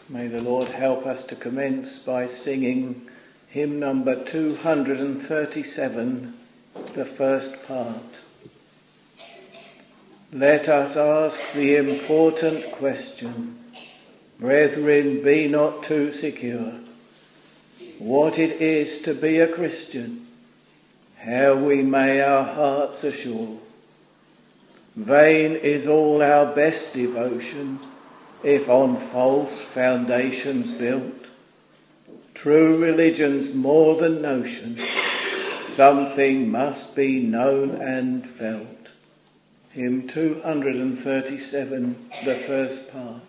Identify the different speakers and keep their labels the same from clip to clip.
Speaker 1: May the Lord help us to commence by singing hymn number 237, the first part. Let us ask the important question, brethren, be not too secure, what it is to be a Christian, how we may our hearts assure. Vain is all our best devotion, if on false foundations built. True religion's more than notion, something must be known and felt. Hymn 237, the first part.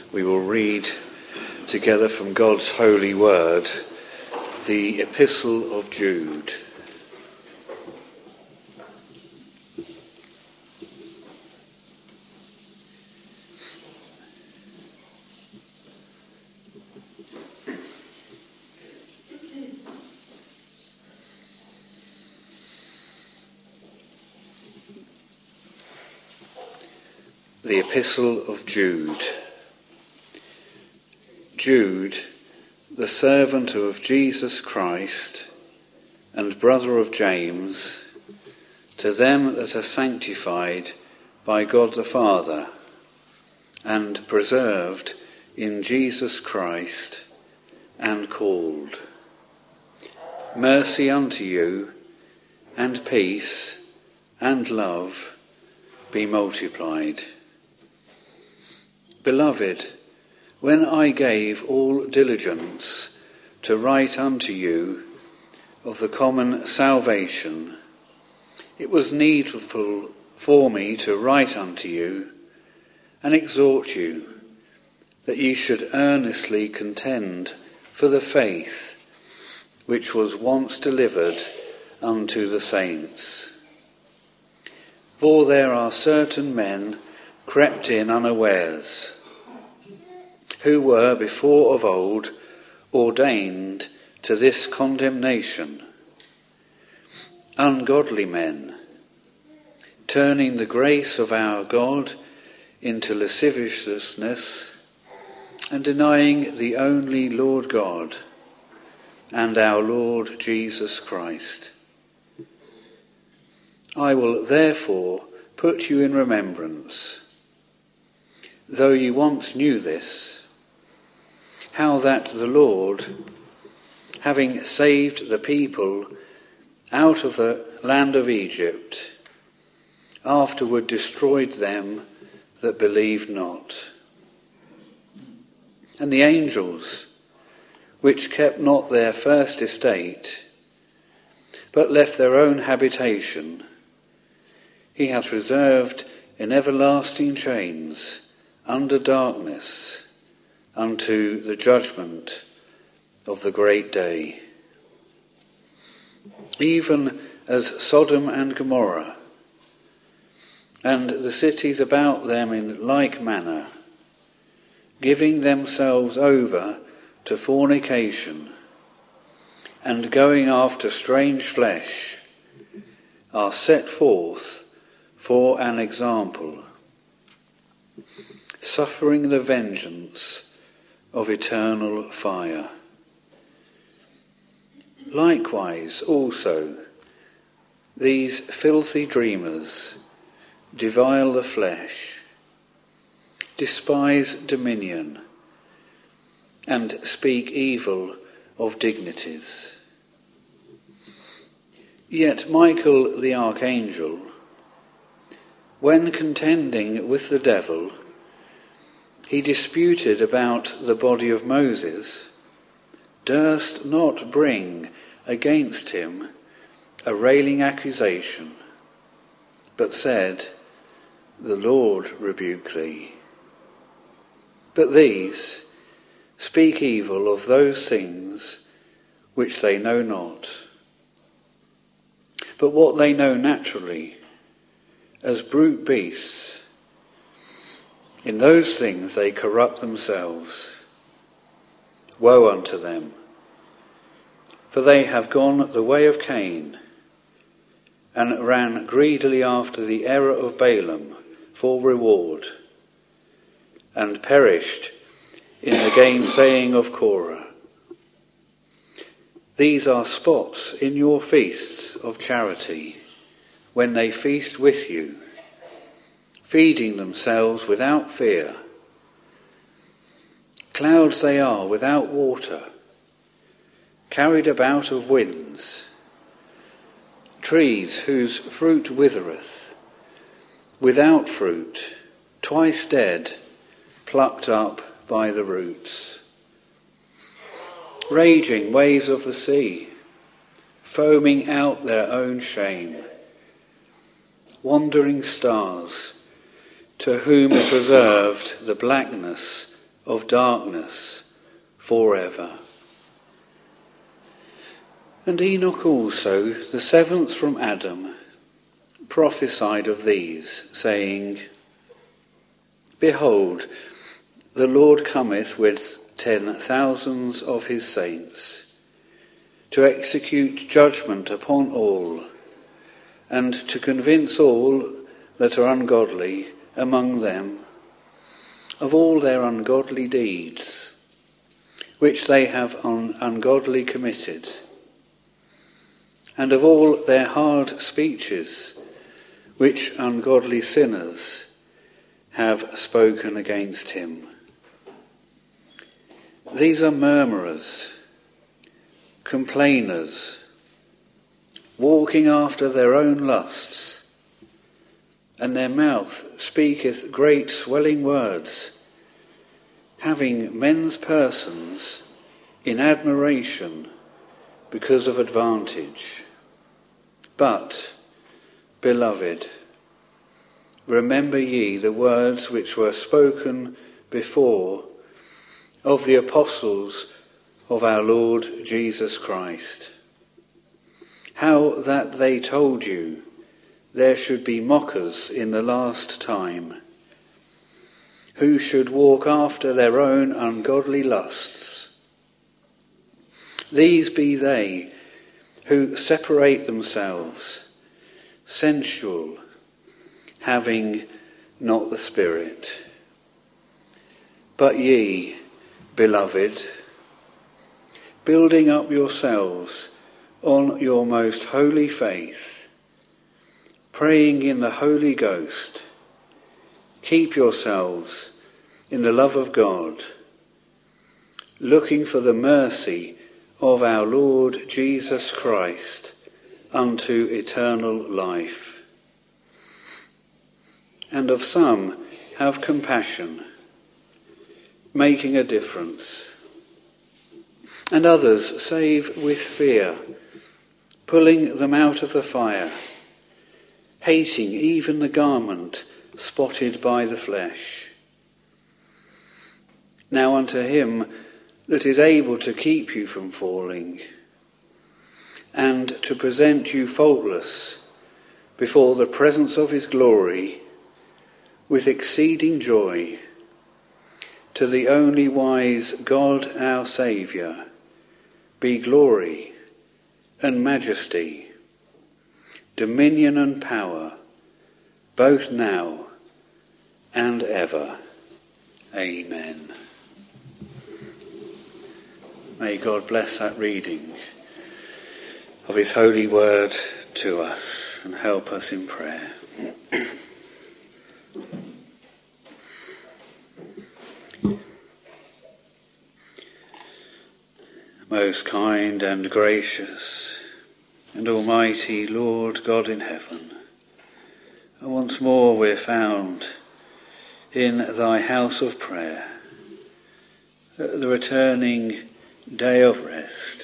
Speaker 2: we will read together from God's holy word, the Epistle of Jude. The Epistle of Jude. Jude, the servant of Jesus Christ and brother of James, to them that are sanctified by God the Father and preserved in Jesus Christ and called. Mercy unto you, and peace and love be multiplied. Beloved, when I gave all diligence to write unto you of the common salvation, it was needful for me to write unto you and exhort you that ye should earnestly contend for the faith which was once delivered unto the saints. For there are certain men crept in unawares, who were before of old ordained to this condemnation, ungodly men, turning the grace of our God into lasciviousness, and denying the only Lord God and our Lord Jesus Christ. I will therefore put you in remembrance, though ye once knew this, how that the Lord, having saved the people out of the land of Egypt, afterward destroyed them that believed not. And the angels, which kept not their first estate, but left their own habitation, he hath reserved in everlasting chains under darkness unto the judgment of the great day. Even as Sodom and Gomorrah, and the cities about them in like manner, giving themselves over to fornication, and going after strange flesh, are set forth for an example, suffering the vengeance of eternal fire. Likewise also, these filthy dreamers devile the flesh, despise dominion, and speak evil of dignities. Yet Michael the archangel, when contending with the devil, he disputed about the body of Moses, durst not bring against him a railing accusation, but said, The Lord rebuke thee. But these speak evil of those things which they know not. But what they know naturally, as brute beasts, in those things they corrupt themselves. Woe unto them! For they have gone the way of Cain, and ran greedily after the error of Balaam for reward, and perished in the gainsaying of Korah. These are spots in your feasts of charity, when they feast with you, feeding themselves without fear. Clouds they are without water, carried about of winds, trees whose fruit withereth, without fruit, twice dead, plucked up by the roots. Raging waves of the sea, foaming out their own shame. Wandering stars, to whom is reserved the blackness of darkness forever. And Enoch also, the seventh from Adam, prophesied of these, saying, Behold, the Lord cometh with 10,000s of his saints, to execute judgment upon all, and to convince all that are ungodly among them of all their ungodly deeds, which they have ungodly committed, and of all their hard speeches, which ungodly sinners have spoken against him. These are murmurers, complainers, walking after their own lusts, and their mouth speaketh great swelling words, having men's persons in admiration because of advantage. But, beloved, remember ye the words which were spoken before of the apostles of our Lord Jesus Christ, how that they told you there should be mockers in the last time, who should walk after their own ungodly lusts. These be they who separate themselves, sensual, having not the Spirit. But ye, beloved, building up yourselves on your most holy faith, praying in the Holy Ghost, keep yourselves in the love of God, looking for the mercy of our Lord Jesus Christ unto eternal life. And of some have compassion, making a difference, and others save with fear, pulling them out of the fire, hating even the garment spotted by the flesh. Now unto him that is able to keep you from falling, and to present you faultless before the presence of his glory with exceeding joy, to the only wise God our Saviour, be glory and majesty, dominion and power, both now and ever. Amen. May God bless that reading of his holy word to us and help us in prayer. Most kind and gracious and almighty Lord God in heaven, once more we're found in thy house of prayer, the returning day of rest.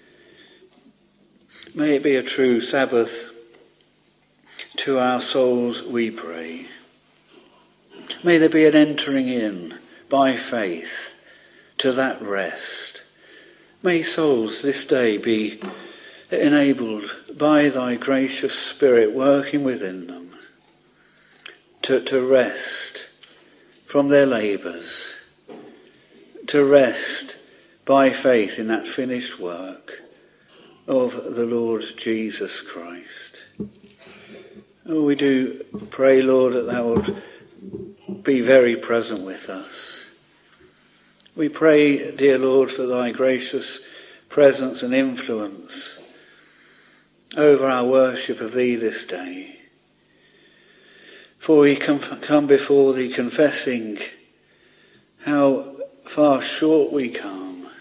Speaker 2: May it be a true Sabbath to our souls, we pray. May there be an entering in by faith to that rest. May souls this day be enabled by thy gracious Spirit working within them to rest from their labours, to rest by faith in that finished work of the Lord Jesus Christ. Oh, we do pray, Lord, that thou wilt be very present with us. We pray, dear Lord, for thy gracious presence and influence over our worship of thee this day. For we come before thee confessing how far short we come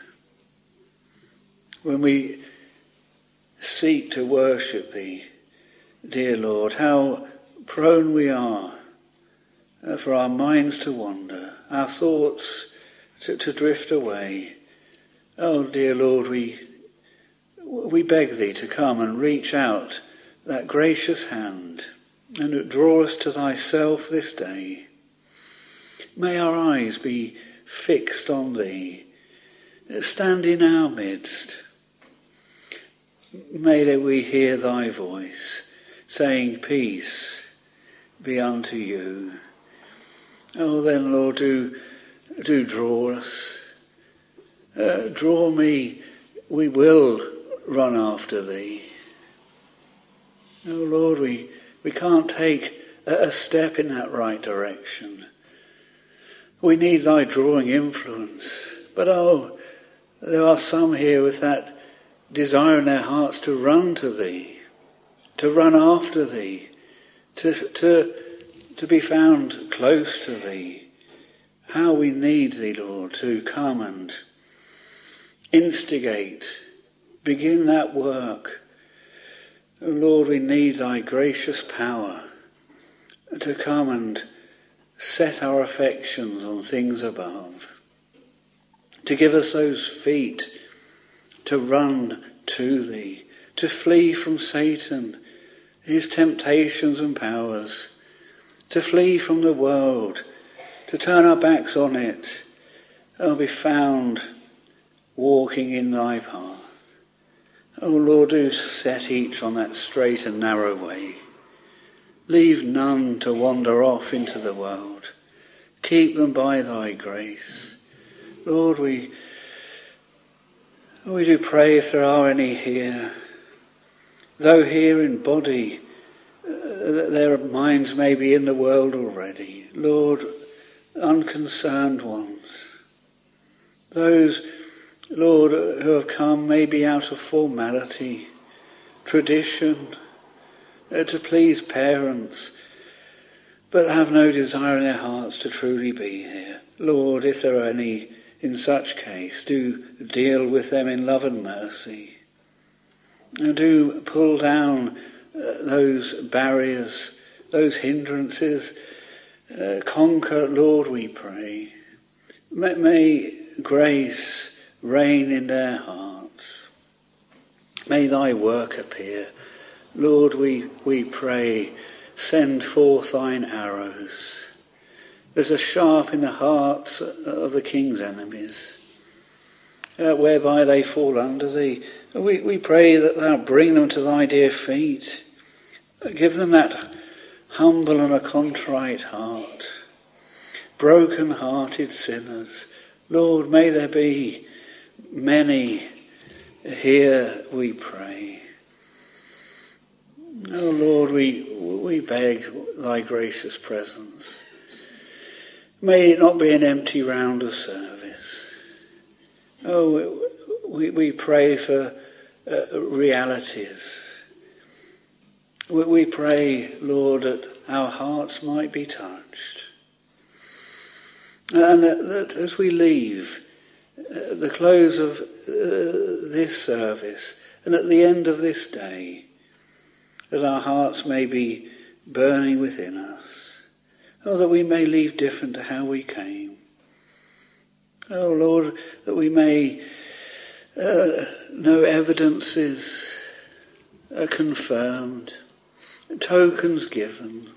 Speaker 2: when we seek to worship thee, dear Lord, how prone we are for our minds to wander, our thoughts to drift away. Oh, dear Lord, we beg thee to come and reach out that gracious hand and draw us to thyself this day. May our eyes be fixed on thee. Stand in our midst. May that we hear thy voice, saying, peace be unto you. Oh, then, Lord, do draw us. Draw me, we will run after thee. Oh, Lord, we can't take a step in that right direction. We need thy drawing influence. But there are some here with that desire in their hearts to run to thee, to run after thee, to be found close to thee. How we need thee, Lord, to come and instigate, begin that work. Oh, Lord, we need thy gracious power to come and set our affections on things above, to give us those feet to run to thee, to flee from Satan, his temptations and powers, to flee from the world, to turn our backs on it, and be found walking in thy path. Oh Lord, do set each on that straight and narrow way. Leave none to wander off into the world. Keep them by thy grace. Lord, we do pray if there are any here, though here in body, their minds may be in the world already. Lord, unconcerned ones, those, Lord, who have come maybe out of formality, tradition, to please parents, but have no desire in their hearts to truly be here. Lord, if there are any in such case, do deal with them in love and mercy. And do pull down those barriers, those hindrances. Conquer, Lord, we pray. May grace reign in their hearts. May thy work appear. Lord, we pray, send forth thine arrows that are sharp in the hearts of the king's enemies, whereby they fall under thee. We pray that thou bring them to thy dear feet. Give them that humble and a contrite heart. Broken-hearted sinners. Lord, may there be many here, we pray. Oh Lord, we beg thy gracious presence. May it not be an empty round of service. Oh, we pray for realities. We pray, Lord, that our hearts might be touched. And that as we leave the close of this service and at the end of this day, that our hearts may be burning within us. Oh, that we may leave different to how we came. Oh, Lord, that we may know evidences confirmed, tokens given,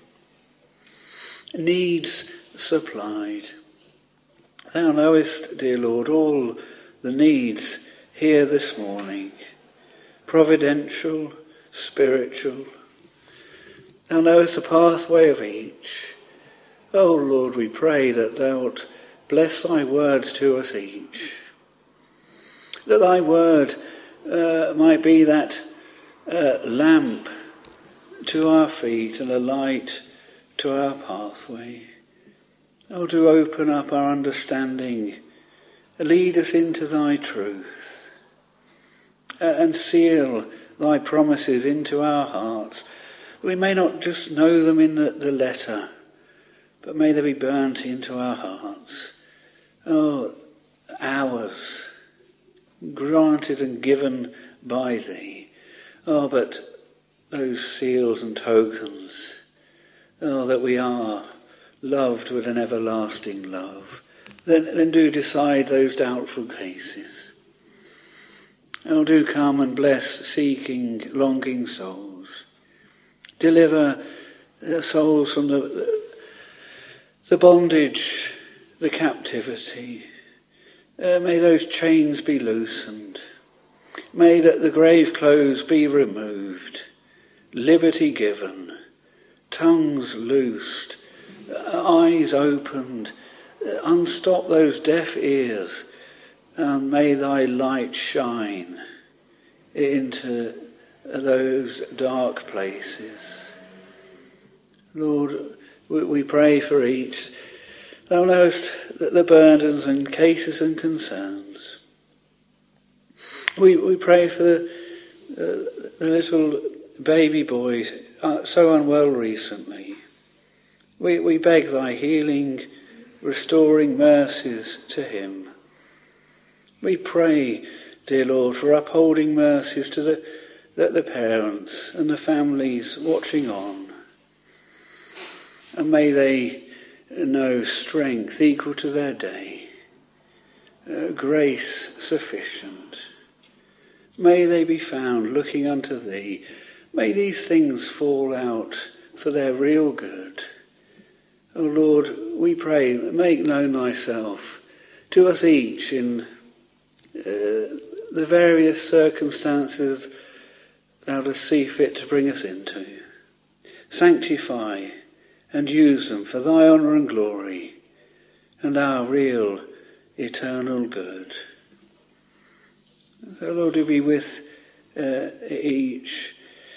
Speaker 2: needs supplied. Thou knowest, dear Lord, all the needs here this morning, providential, spiritual. Thou knowest the pathway of each. Oh Lord, we pray that thou wilt bless thy word to us each. That thy word might be that lamp to our feet and a light to our pathway. Oh, do open up our understanding, lead us into thy truth, and seal thy promises into our hearts. We may not just know them in the letter, but may they be burnt into our hearts. Oh, ours, granted and given by thee. Oh, but those seals and tokens, oh, that we are loved with an everlasting love. Then do decide those doubtful cases. Oh, do come and bless seeking, longing souls. Deliver souls from the bondage the captivity. May those chains be loosened. May that the grave clothes be removed, liberty given, tongues loosed, eyes opened, unstop those deaf ears, and may thy light shine into those dark places. Lord, we pray for each. Thou knowest the burdens and cases and concerns. We pray for the little baby boy so unwell recently. We beg thy healing, restoring mercies to him. We pray, dear Lord, for upholding mercies to the parents and the families watching on. And may they know strength equal to their day, grace sufficient. May they be found looking unto thee. May these things fall out for their real good. O Lord, we pray, make known thyself to us each in the various circumstances thou dost see fit to bring us into. Sanctify and use them for thy honour and glory and our real eternal good. So Lord, do be with each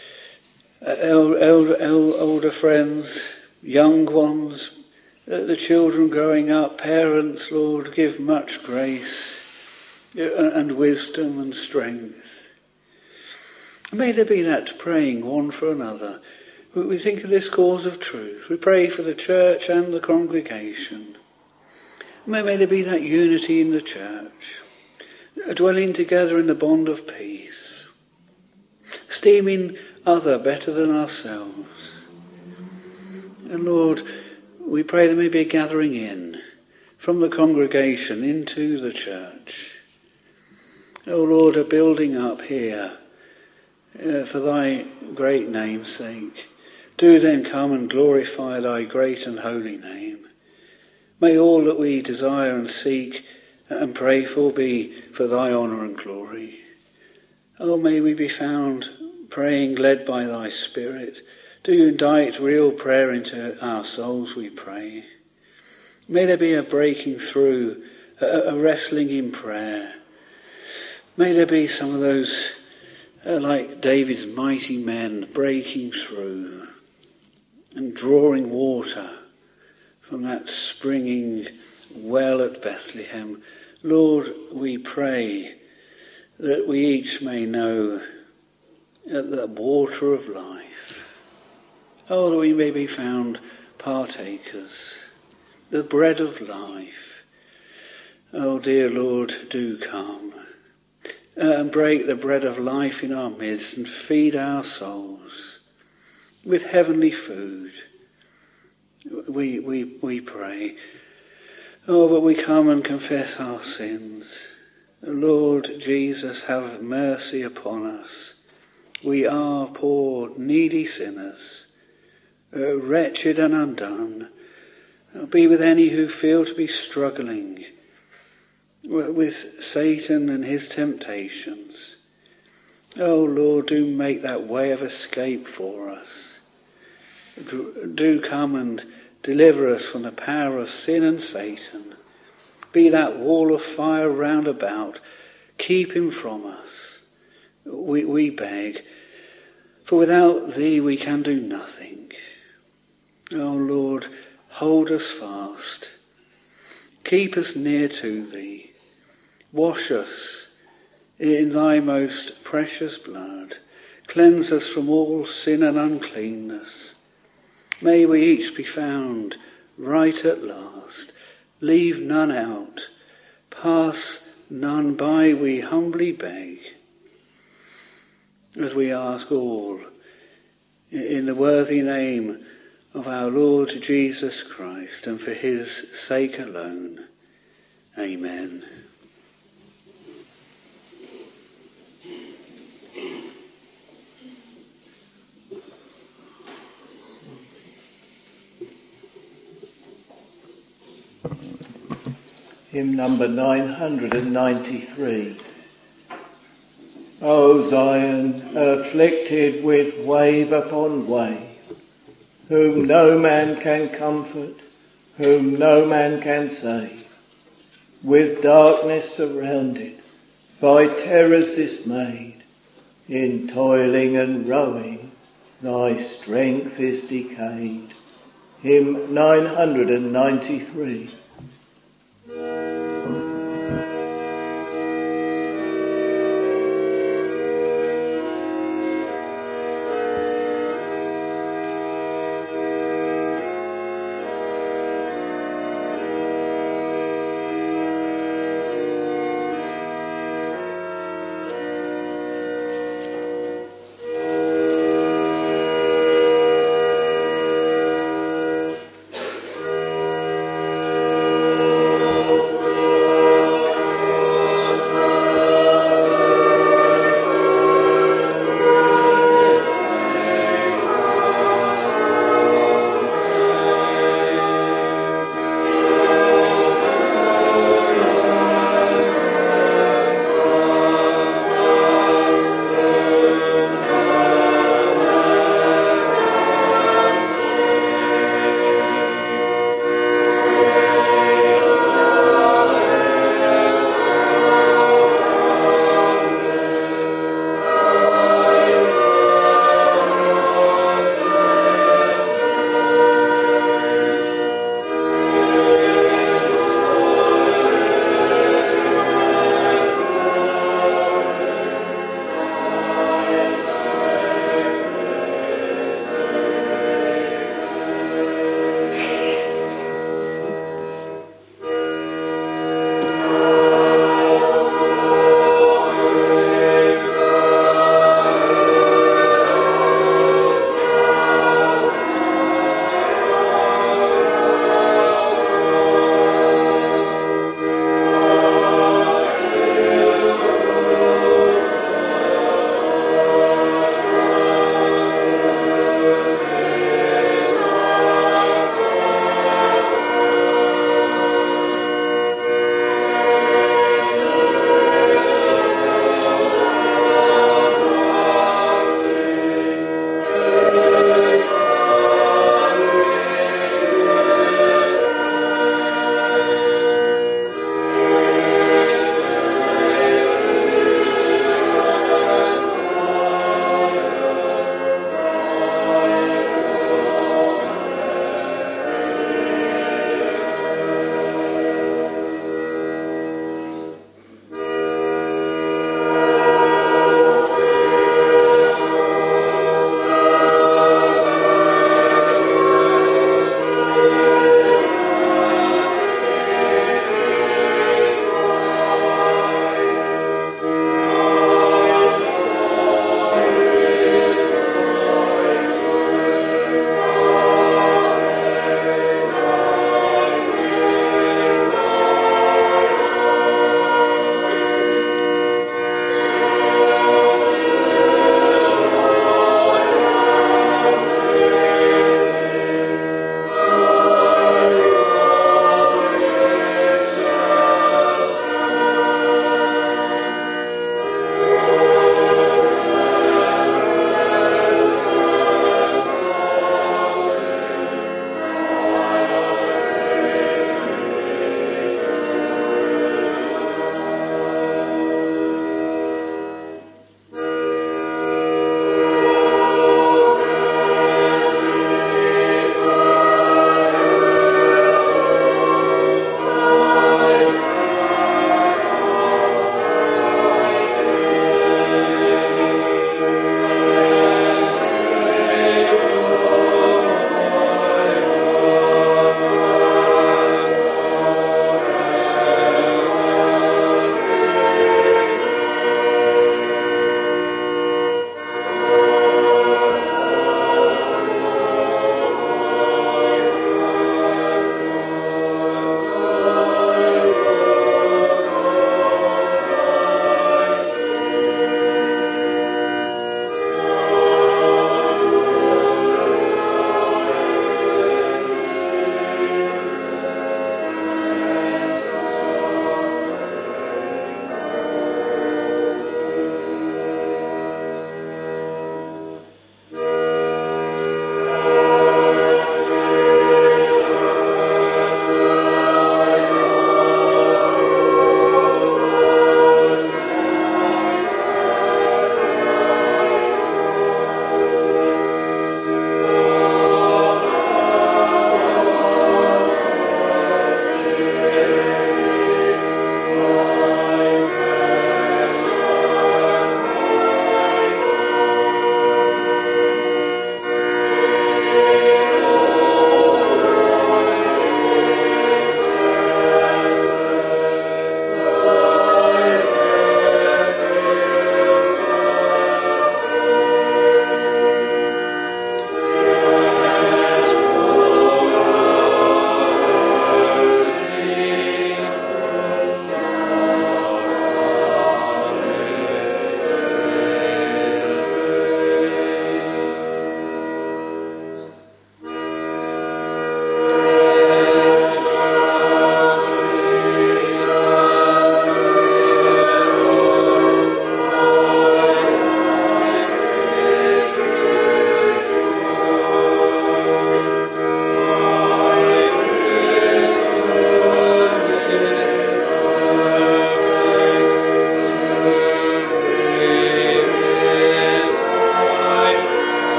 Speaker 2: older friends, young ones, the children growing up, parents, Lord, give much grace and wisdom and strength. May there be that praying one for another. We think of this cause of truth. We pray for the church and the congregation. May there be that unity in the church, dwelling together in the bond of peace, esteeming other better than ourselves. And Lord, we pray there may be a gathering in from the congregation into the church. O Lord, a building up here for thy great name's sake. Do then come and glorify thy great and holy name. May all that we desire and seek and pray for be for thy honour and glory. Oh, may we be found praying led by thy Spirit. Do you indite real prayer into our souls, we pray. May there be a breaking through, a wrestling in prayer. May there be some of those, like David's mighty men, breaking through and drawing water from that springing well at Bethlehem. Lord, we pray that we each may know the water of life. Oh, that we may be found partakers, the bread of life. Oh, dear Lord, do come and break the bread of life in our midst and feed our souls with heavenly food. We pray. Oh, but we come and confess our sins. Lord Jesus, have mercy upon us. We are poor, needy sinners, wretched and undone. Be with any who feel to be struggling with Satan and his temptations. Oh, Lord, do make that way of escape for us. Do come and deliver us from the power of sin and Satan. Be that wall of fire round about. Keep him from us. We beg. For without thee we can do nothing. Oh, Lord, hold us fast. Keep us near to thee. Wash us in thy most precious blood. Cleanse us from all sin and uncleanness. May we each be found right at last. Leave none out. Pass none by, we humbly beg. As we ask all in the worthy name of our Lord Jesus Christ and for his sake alone. Amen.
Speaker 1: hymn number 993. O Zion, afflicted with wave upon wave, whom no man can comfort, whom no man can save, with darkness surrounded, by terrors dismayed, in toiling and rowing, thy strength is decayed. Hymn 993.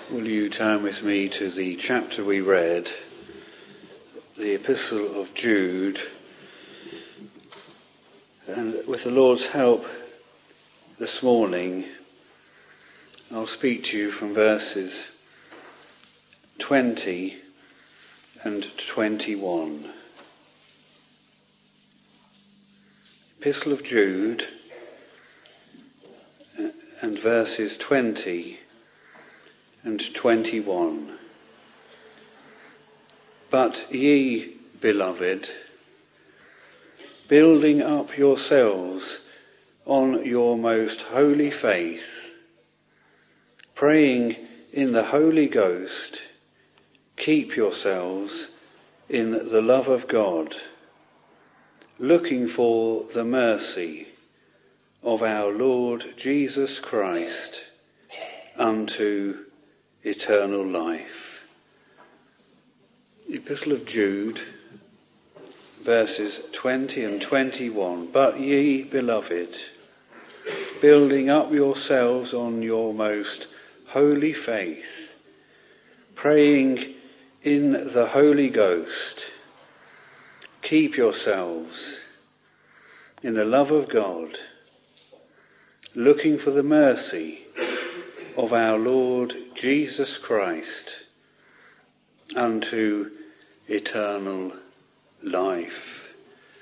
Speaker 2: Will you turn with me to the chapter we read, the Epistle of Jude, and with the Lord's help this morning, I'll speak to you from verses 20 and 21. Epistle of Jude and verses 20 and 21. But ye, beloved, building up yourselves on your most holy faith, praying in the Holy Ghost, keep yourselves in the love of God, looking for the mercy of our Lord Jesus Christ unto eternal life. The Epistle of Jude, verses 20 and 21. But ye, beloved, building up yourselves on your most holy faith, praying in the Holy Ghost, keep yourselves in the love of God, looking for the mercy of our Lord Jesus Christ unto eternal life.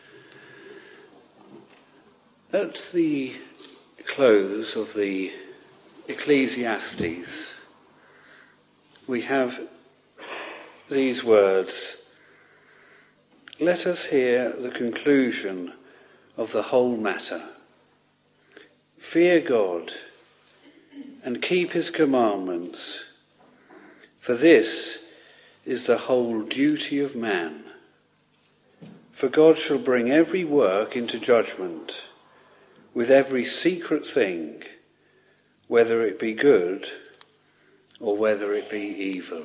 Speaker 2: At the close of the Ecclesiastes, we have these words: let us hear the conclusion of the whole matter. Fear God and keep his commandments, for this is the whole duty of man. For God shall bring every work into judgment, with every secret thing, whether it be good or whether it be evil.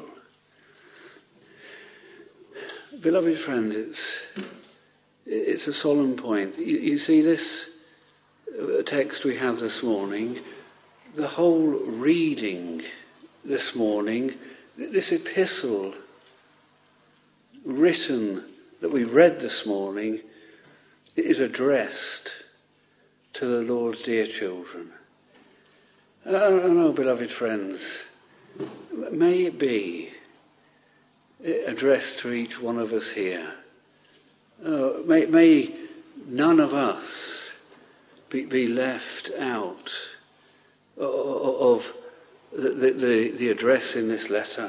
Speaker 2: Beloved friends, it's a solemn point. You see, this text we have this morning, the whole reading this morning, this epistle written that we read this morning, is addressed to the Lord's dear children. Oh, beloved friends, may it be addressed to each one of us here. May none of us be left out of the address in this letter.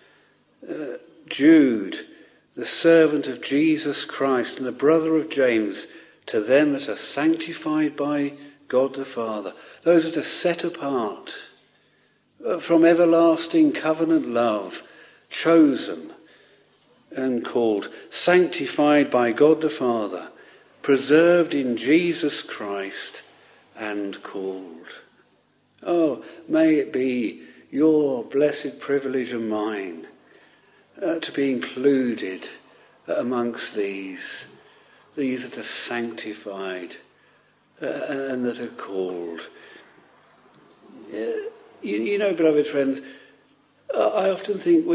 Speaker 2: Jude, the servant of Jesus Christ and the brother of James, to them that are sanctified by God the Father, those that are set apart from everlasting covenant love, chosen and called, sanctified by God the Father, preserved in Jesus Christ and called. Oh, may it be your blessed privilege and mine to be included amongst these that are sanctified and that are called. You know, beloved friends, I often think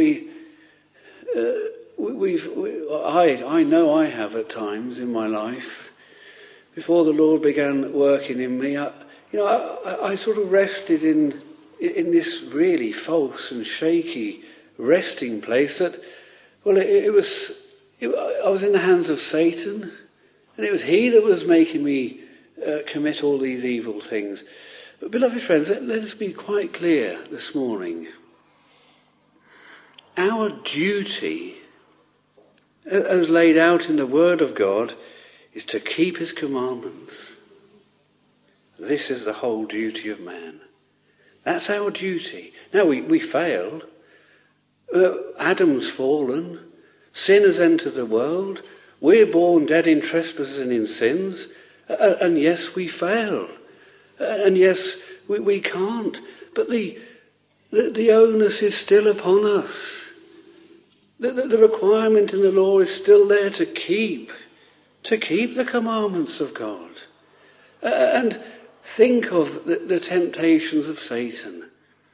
Speaker 2: I know I have at times in my life, before the Lord began working in me, I sort of rested in this really false and shaky resting place that, well, I was in the hands of Satan, and it was he that was making me commit all these evil things. But beloved friends, let us be quite clear this morning. Our duty, as laid out in the Word of God, is to keep his commandments. This is the whole duty of man. That's our duty. Now, we fail. Adam's fallen. Sin has entered the world. We're born dead in trespasses and in sins. And yes, we fail. And yes, we can't. But the onus is still upon us. The requirement in the law is still there to keep the commandments of God. And think of the temptations of Satan.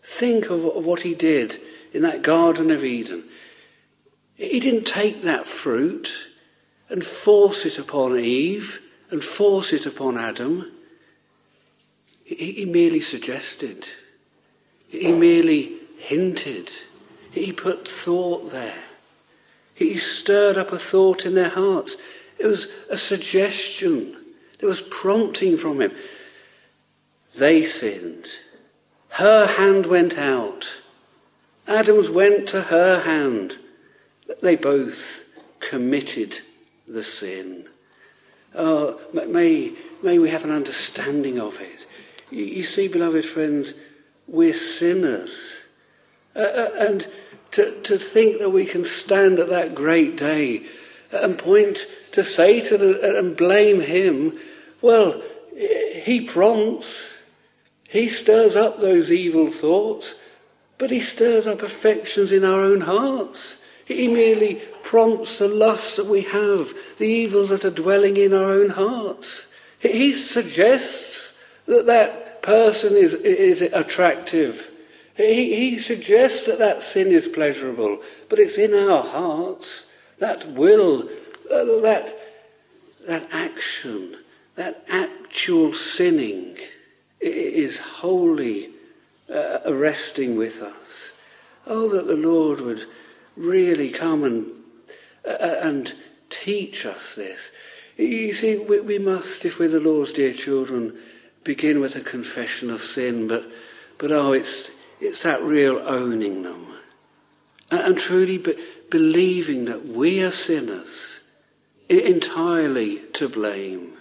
Speaker 2: Think of what he did in that Garden of Eden. He didn't take that fruit and force it upon Eve and force it upon Adam. He merely suggested. He merely hinted. He put thought there. He stirred up a thought in their hearts. It was a suggestion. There was prompting from him. They sinned. Her hand went out. Adam's went to her hand. They both committed the sin. Oh, may we have an understanding of it. You see, beloved friends, we're sinners. And to think that we can stand at that great day and point to Satan and blame him, well, he prompts, he stirs up those evil thoughts, but he stirs up affections in our own hearts. He merely prompts the lusts that we have, the evils that are dwelling in our own hearts. He suggests that person is attractive. He suggests that sin is pleasurable, but it's in our hearts. That will, that action, that actual sinning is wholly arresting with us. Oh, that the Lord would really come and teach us this. You see, we must, if we're the Lord's dear children, begin with a confession of sin, but it's that real owning them and truly believing that we are sinners, entirely to blame,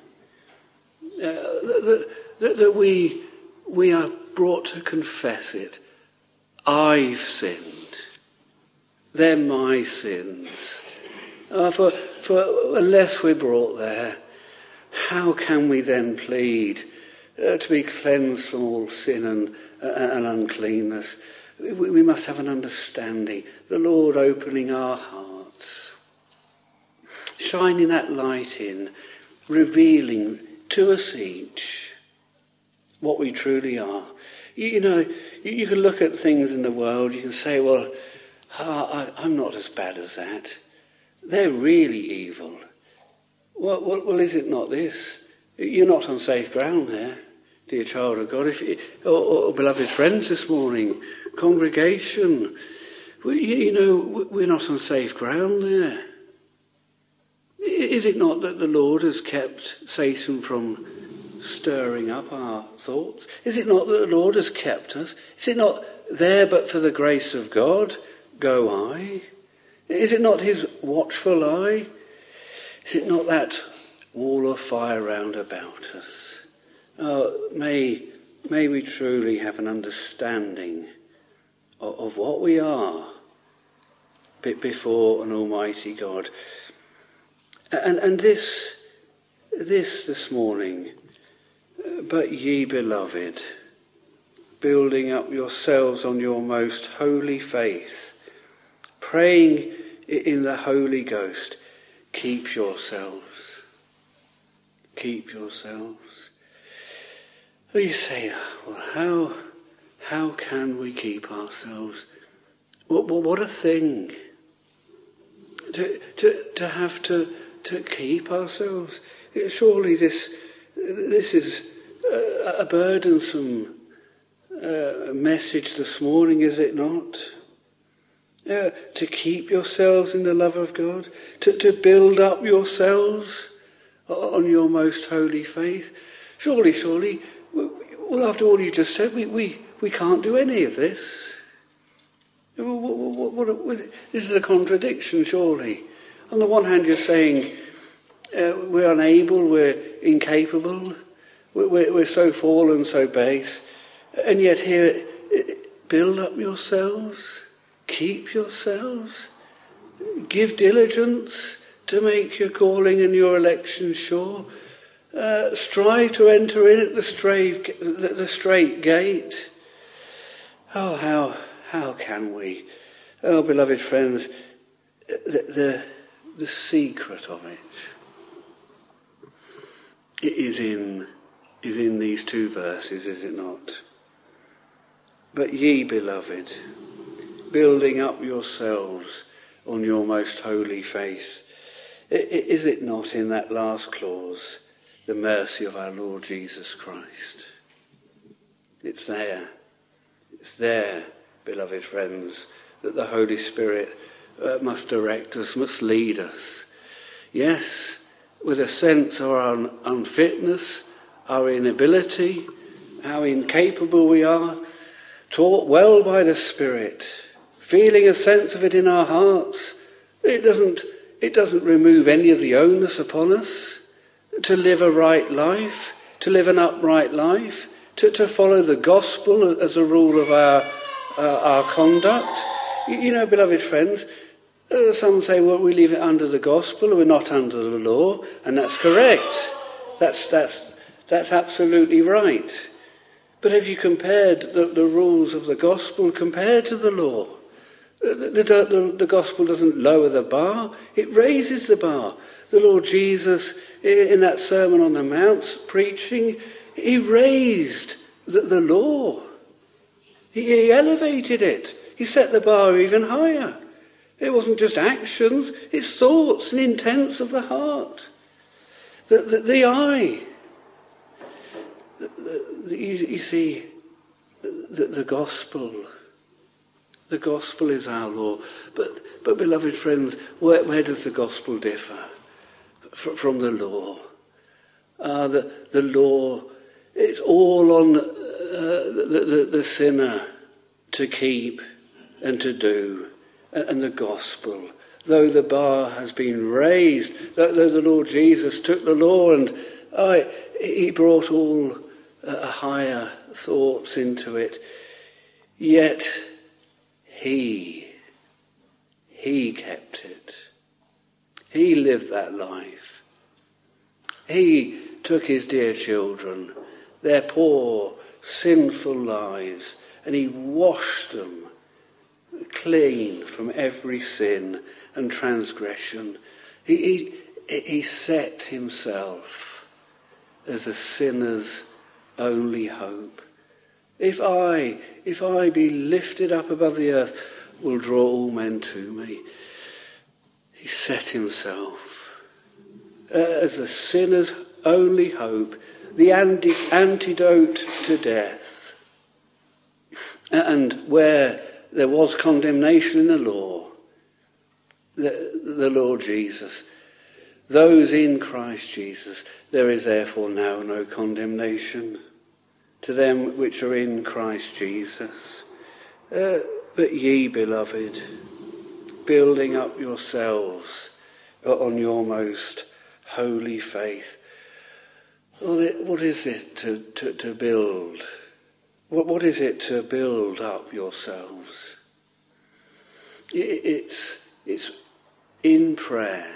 Speaker 2: that we are brought to confess it. I've sinned. They're my sins. For unless we're brought there, how can we then plead to be cleansed from all sin and uncleanness? We must have an understanding. The Lord opening our hearts, shining that light in, revealing to us each what we truly are. You know, you can look at things in the world, you can say, well, I'm not as bad as that. They're really evil. Well, is it not this? You're not on safe ground there, dear child of God. Or beloved friends this morning, congregation, we're not on safe ground there. Is it not that the Lord has kept Satan from stirring up our thoughts? Is it not that the Lord has kept us? Is it not there but for the grace of God go I? Is it not his watchful eye? Is it not that wall of fire round about us? Oh, may we truly have an understanding of what we are before an almighty God. And this morning, but ye beloved, building up yourselves on your most holy faith, praying in the Holy Ghost, keep yourselves. Keep yourselves. Oh, you say, well, how can we keep ourselves? Well, what a thing to have to keep ourselves. Surely this is a burdensome message this morning, is it not? To keep yourselves in the love of God, to build up yourselves on your most holy faith. Surely, well, after all you just said, we can't do any of this. This is a contradiction, surely. On the one hand, you're saying we're unable, we're incapable, we're so fallen, so base, and yet here, build up yourselves, keep yourselves, give diligence to make your calling and your election sure, strive to enter in at the straight gate. Oh, how can we? Oh, beloved friends, the secret of it is in these two verses, is it not? But ye, beloved, building up yourselves on your most holy faith. Is it not in that last clause, the mercy of our Lord Jesus Christ? It's there. It's there, beloved friends, that the Holy Spirit must direct us, must lead us. Yes, with a sense of our unfitness, our inability, how incapable we are, taught well by the Spirit, feeling a sense of it in our hearts. It doesn't remove any of the onus upon us to live a right life, to live an upright life, to follow the gospel as a rule of our conduct. You know, beloved friends, some say, well, we leave it under the gospel, we're not under the law, and that's correct. That's absolutely right. But have you compared the rules of the gospel compared to the law? The gospel doesn't lower the bar, it raises the bar. The Lord Jesus, in that Sermon on the Mount preaching, he raised the law. He elevated it. He set the bar even higher. It wasn't just actions, it's thoughts and intents of the heart. The eye. You see, the gospel. The gospel is our law. But beloved friends, where does the gospel differ from the law? The law, it's all on the sinner to keep and to do. And the gospel, though the bar has been raised, though the Lord Jesus took the law and he brought all higher thoughts into it, yet he kept it. He lived that life. He took his dear children, their poor, sinful lives, and he washed them clean from every sin and transgression. He set himself as a sinner's only hope. If I be lifted up above the earth, will draw all men to me. He set himself as a sinner's only hope, the antidote to death. And where there was condemnation in the law, the Lord Jesus, those in Christ Jesus, there is therefore now no condemnation to them which are in Christ Jesus. But ye, beloved, building up yourselves on your most holy faith. What is it to build? What is it to build up yourselves? It's in prayer,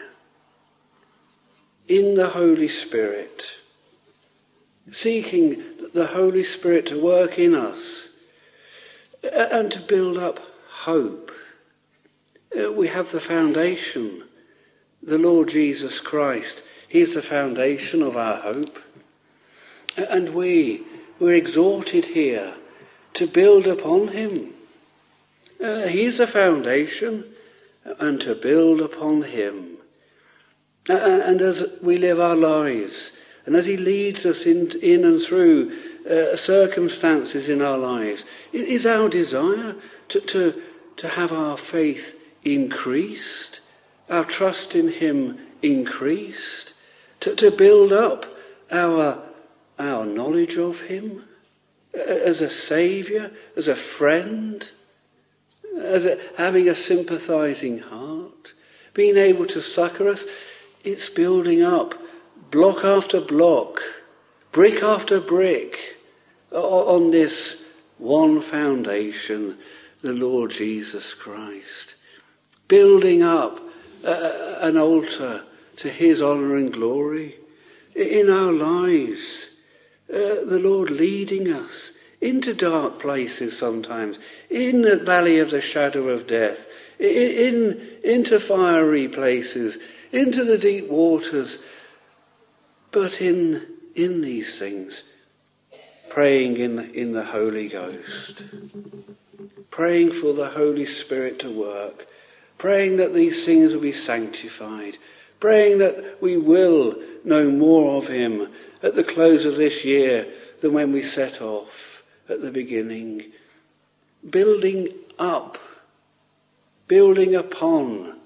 Speaker 2: in the Holy Spirit, seeking the Holy Spirit to work in us and to build up hope. We have the foundation, the Lord Jesus Christ. He's the foundation of our hope. And we're exhorted here to build upon him. He's the foundation, and to build upon him. And as we live our lives, and as he leads us in and through circumstances in our lives, it is our desire to have our faith increased, our trust in him increased, to build up our knowledge of him as a saviour, as a friend, having a sympathising heart, being able to succour us. It's building up block after block, brick after brick, on this one foundation, the Lord Jesus Christ. Building up an altar to his honour and glory in our lives. The Lord leading us into dark places sometimes, in the valley of the shadow of death, into fiery places, into the deep waters. But in these things, praying in the Holy Ghost, praying for the Holy Spirit to work, praying that these things will be sanctified, praying that we will know more of him at the close of this year than when we set off at the beginning. Building up, building upon,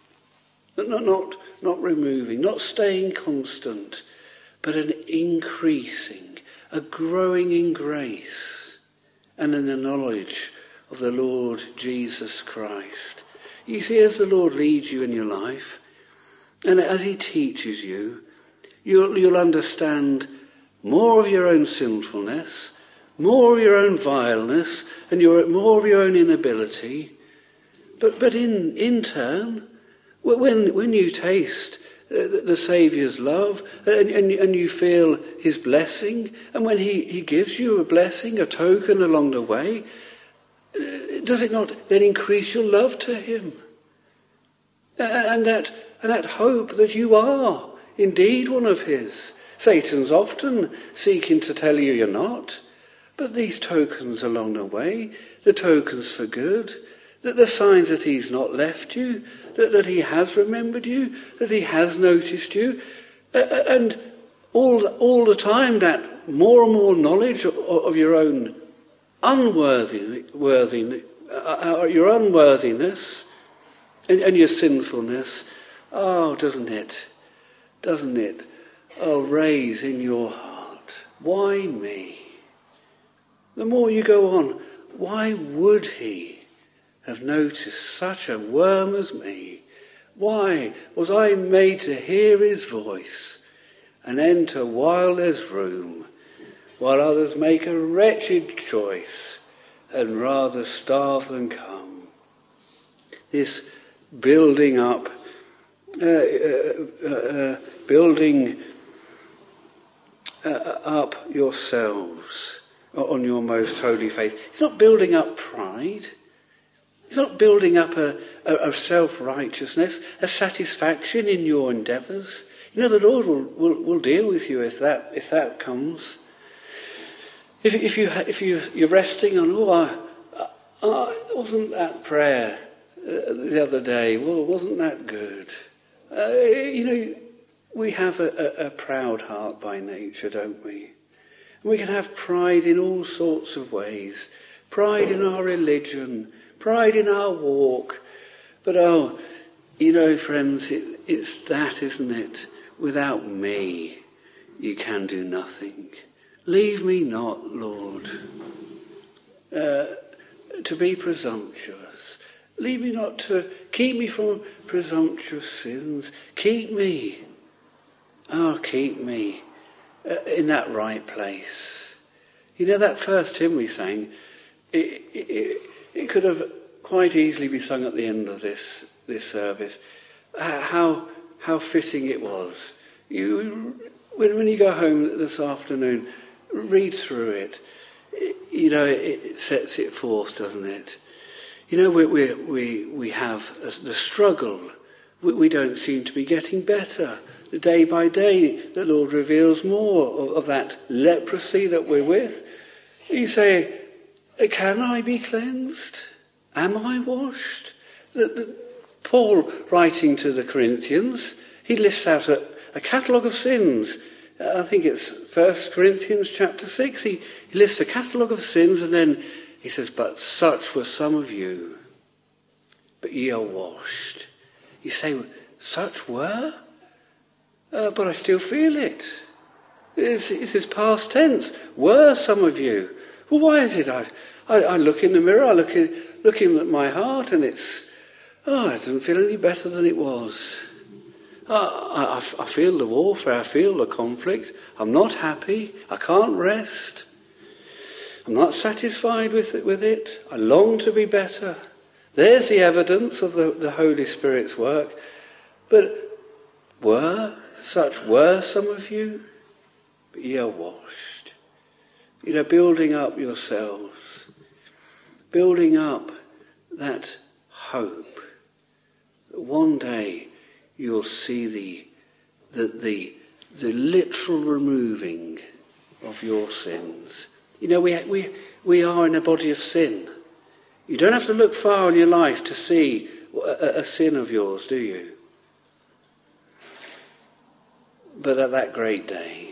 Speaker 2: not removing, not staying constant, but an increasing, a growing in grace and in the knowledge of the Lord Jesus Christ. You see, as the Lord leads you in your life, and as he teaches you, you'll understand more of your own sinfulness, more of your own vileness, and more of your own inability. But in turn, when you taste the Saviour's love and you feel his blessing, and when he gives you a blessing, a token along the way, does it not then increase your love to him? And that hope that you are indeed one of his. Satan's often seeking to tell you you're not, but these tokens along the way, the tokens for good, that the signs that he's not left you, that he has remembered you, that he has noticed you, and all the time that more and more knowledge of your own your unworthiness and your sinfulness, doesn't it raise in your heart, why me? The more you go on, why would he have noticed such a worm as me? Why was I made to hear his voice and enter while there's room, while others make a wretched choice and rather starve than come? This building up, up yourselves on your most holy faith. It's not building up pride. It's not building up a self-righteousness, a satisfaction in your endeavours. You know, the Lord will deal with you if that comes. If you're resting on, wasn't that prayer the other day? Well, wasn't that good? We have a proud heart by nature, don't we? And we can have pride in all sorts of ways. Pride in our religion, pride in our walk. But friends, it's that, isn't it? Without me, you can do nothing. Leave me not, Lord, to be presumptuous. Leave me not to keep me from presumptuous sins. Keep me in that right place. You know, that first hymn we sang, it could have quite easily been sung at the end of this service. How fitting it was. When you go home this afternoon, read through it. It sets it forth, doesn't it? We have the struggle. We don't seem to be getting better. The day by day, the Lord reveals more of that leprosy that we're with. You say, can I be cleansed? Am I washed? Paul, writing to the Corinthians, he lists out a catalogue of sins. I think it's 1 Corinthians chapter 6. He lists a catalogue of sins, and then he says, but such were some of you, but ye are washed. You say, such were? But I still feel it. This is past tense. Were some of you? Well, why is it? I look in the mirror, I look at my heart, and it doesn't feel any better than it was. I feel the warfare, I feel the conflict. I'm not happy. I can't rest. I'm not satisfied with it. I long to be better. There's the evidence of the Holy Spirit's work. But such were some of you, but ye are washed. Building up yourselves, building up that hope that one day you'll see the literal removing of your sins, You know, we are in a body of sin. You don't have to look far in your life to see a sin of yours, do you? But at that great day,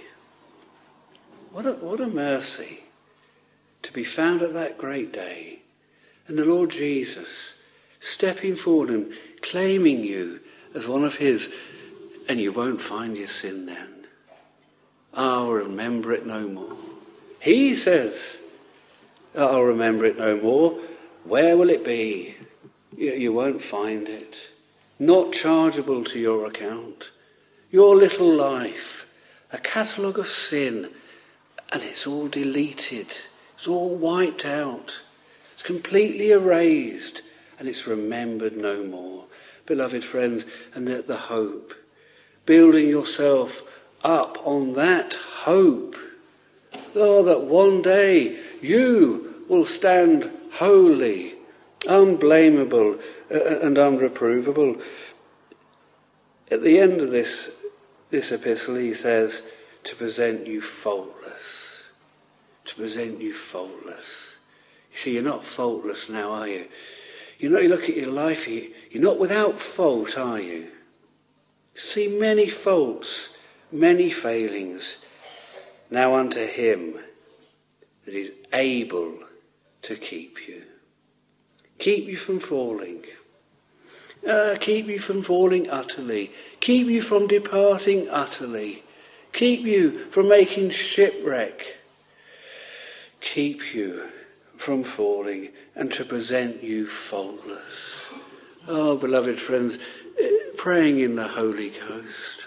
Speaker 2: what a mercy to be found at that great day, and the Lord Jesus stepping forward and claiming you as one of his, and you won't find your sin then. I'll remember it no more. He says, I'll remember it no more. Where will it be? You won't find it. Not chargeable to your account. Your little life, a catalogue of sin, and it's all deleted. It's all wiped out. It's completely erased, and it's remembered no more. Beloved friends, and the hope, building yourself up on that hope. Oh, that one day you will stand holy, unblameable, and unreprovable. At the end of this epistle, he says, to present you faultless. To present you faultless. You see, you're not faultless now, are you? You look at your life, you're not without fault, are you? You see many faults, many failings. Now unto him that is able to keep you. Keep you from falling. Keep you from falling utterly. Keep you from departing utterly. Keep you from making shipwreck. Keep you from falling, and to present you faultless. Oh, beloved friends, praying in the Holy Ghost.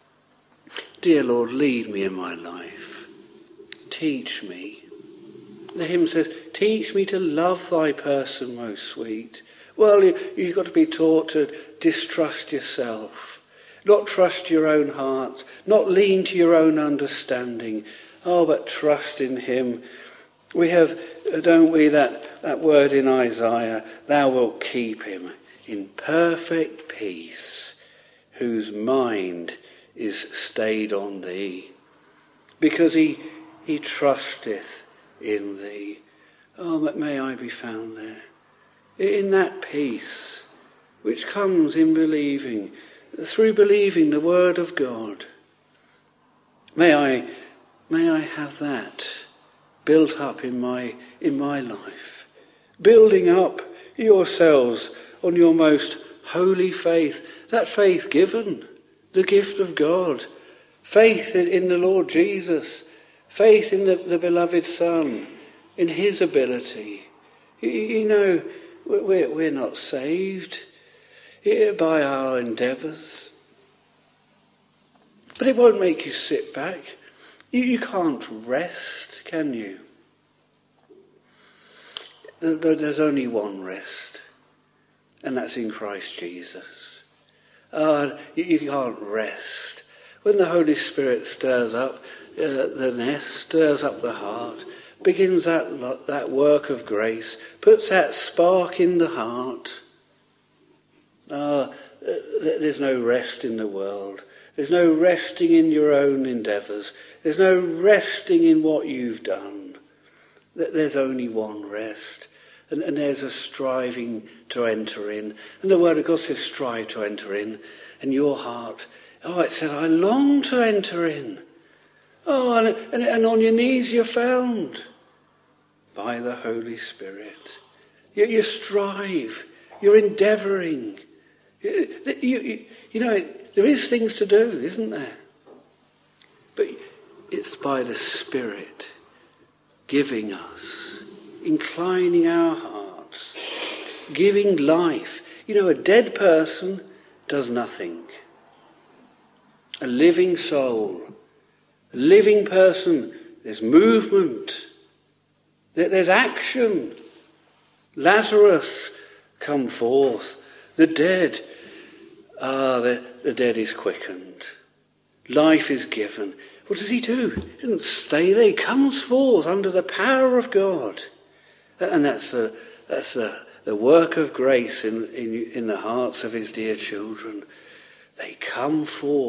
Speaker 2: Dear Lord, lead me in my life. Teach me. The hymn says, teach me to love thy person most sweet. Well, you've got to be taught to distrust yourself, not trust your own heart, not lean to your own understanding. Oh, but trust in him. We have, don't we, that word in Isaiah, thou wilt keep him in perfect peace, whose mind is stayed on thee, because he trusteth in thee. Oh, but may I be found there, in that peace which comes in believing, through believing the word of God. May I have that built up in my life, building up yourselves on your most holy faith, that faith given, the gift of God, faith in the Lord Jesus, faith in the beloved Son, in his ability. You know, we're not saved by our endeavours, but it won't make you sit back. You can't rest, can you? There's only one rest, and that's in Christ Jesus. You can't rest. When the Holy Spirit stirs up the nest, stirs up the heart, begins that work of grace, puts that spark in the heart. There's no rest in the world. There's no resting in your own endeavours. There's no resting in what you've done. There's only one rest. And there's a striving to enter in. And the word of God says strive to enter in. And your heart, it says, I long to enter in. And on your knees you're found by the Holy Spirit. You strive. You're endeavouring. You know, there is things to do, isn't there? But it's by the Spirit giving us, inclining our hearts, giving life. You know, a dead person does nothing. A living soul, a living person, there's movement, there's action. Lazarus, come forth. The dead, the dead is quickened. Life is given. What does he do? He doesn't stay there. He comes forth under the power of God. And that's the work of grace in the hearts of his dear children. They come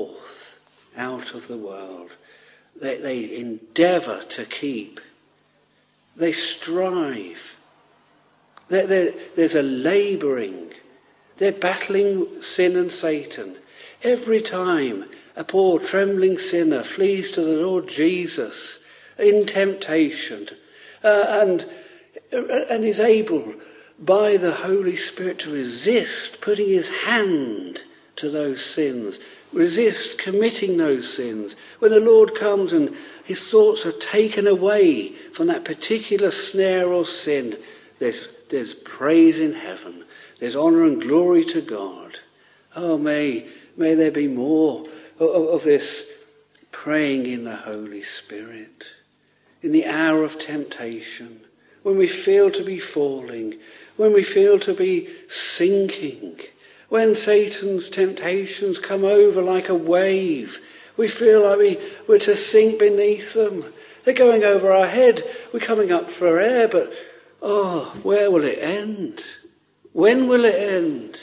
Speaker 2: forth out of the world. They endeavour to keep They strive. There's a labouring. They're battling sin and Satan. Every time a poor trembling sinner flees to the Lord Jesus in temptation and is able by the Holy Spirit to resist putting his hand to those sins, resist committing those sins. When the Lord comes and his thoughts are taken away from that particular snare or sin, there's praise in heaven. There's honour and glory to God. Oh, may there be more of this praying in the Holy Spirit. In the hour of temptation, when we feel to be falling, when we feel to be sinking, when Satan's temptations come over like a wave, we feel like we're to sink beneath them. They're going over our head. We're coming up for air, but where will it end? When will it end?